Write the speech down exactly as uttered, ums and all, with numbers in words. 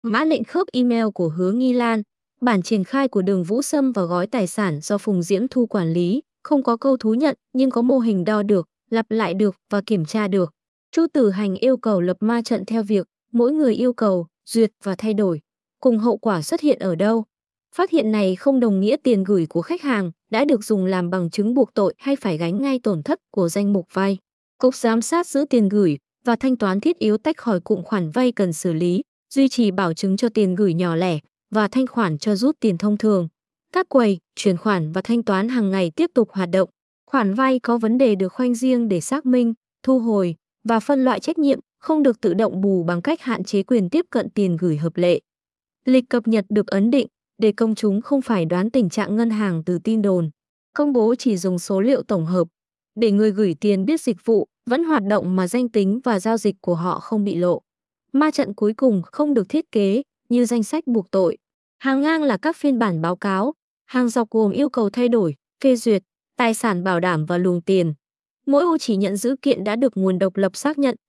Mã lệnh khớp email của Hứa Nghi Lan, bản triển khai của Đường Vũ Sâm và gói tài sản do Phùng Diễm Thu quản lý, không có câu thú nhận nhưng có mô hình đo được, lặp lại được và kiểm tra được. Chu Tử Hành yêu cầu lập ma trận theo việc mỗi người yêu cầu, duyệt và thay đổi, cùng hậu quả xuất hiện ở đâu. Phát hiện này không đồng nghĩa tiền gửi của khách hàng đã được dùng làm bằng chứng buộc tội hay phải gánh ngay tổn thất của danh mục vay. Cục giám sát giữ tiền gửi và thanh toán thiết yếu tách khỏi cụm khoản vay cần xử lý, duy trì bảo chứng cho tiền gửi nhỏ lẻ và thanh khoản cho rút tiền thông thường. Các quầy, chuyển khoản và thanh toán hàng ngày tiếp tục hoạt động. Khoản vay có vấn đề được khoanh riêng để xác minh, thu hồi và phân loại trách nhiệm, không được tự động bù bằng cách hạn chế quyền tiếp cận tiền gửi hợp lệ. Lịch cập nhật được ấn định để công chúng không phải đoán tình trạng ngân hàng từ tin đồn. Công bố chỉ dùng số liệu tổng hợp để người gửi tiền biết dịch vụ vẫn hoạt động mà danh tính và giao dịch của họ không bị lộ. Ma trận cuối cùng không được thiết kế như danh sách buộc tội. Hàng ngang là các phiên bản báo cáo, hàng dọc gồm yêu cầu thay đổi, phê duyệt, tài sản bảo đảm và luồng tiền. Mỗi ô chỉ nhận dữ kiện đã được nguồn độc lập xác nhận